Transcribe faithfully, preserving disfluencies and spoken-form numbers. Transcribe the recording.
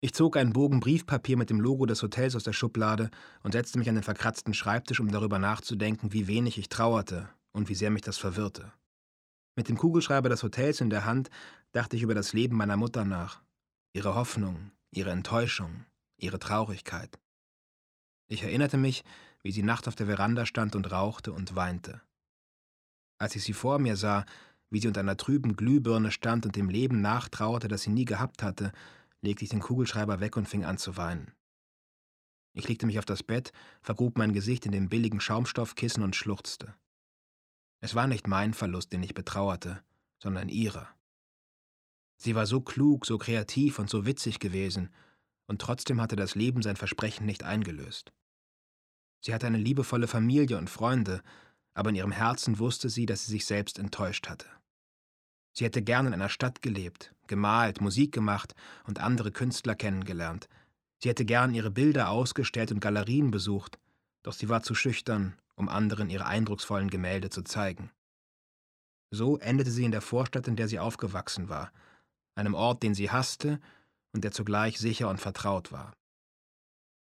Ich zog einen Bogen Briefpapier mit dem Logo des Hotels aus der Schublade und setzte mich an den verkratzten Schreibtisch, um darüber nachzudenken, wie wenig ich trauerte und wie sehr mich das verwirrte. Mit dem Kugelschreiber des Hotels in der Hand dachte ich über das Leben meiner Mutter nach. Ihre Hoffnung, ihre Enttäuschung, ihre Traurigkeit. Ich erinnerte mich, wie sie nachts auf der Veranda stand und rauchte und weinte. Als ich sie vor mir sah, wie sie unter einer trüben Glühbirne stand und dem Leben nachtrauerte, das sie nie gehabt hatte, legte ich den Kugelschreiber weg und fing an zu weinen. Ich legte mich auf das Bett, vergrub mein Gesicht in dem billigen Schaumstoffkissen und schluchzte. Es war nicht mein Verlust, den ich betrauerte, sondern ihrer. Sie war so klug, so kreativ und so witzig gewesen, und trotzdem hatte das Leben sein Versprechen nicht eingelöst. Sie hatte eine liebevolle Familie und Freunde, aber in ihrem Herzen wusste sie, dass sie sich selbst enttäuscht hatte. Sie hätte gern in einer Stadt gelebt, gemalt, Musik gemacht und andere Künstler kennengelernt. Sie hätte gern ihre Bilder ausgestellt und Galerien besucht, doch sie war zu schüchtern, um anderen ihre eindrucksvollen Gemälde zu zeigen. So endete sie in der Vorstadt, in der sie aufgewachsen war, einem Ort, den sie hasste und der zugleich sicher und vertraut war.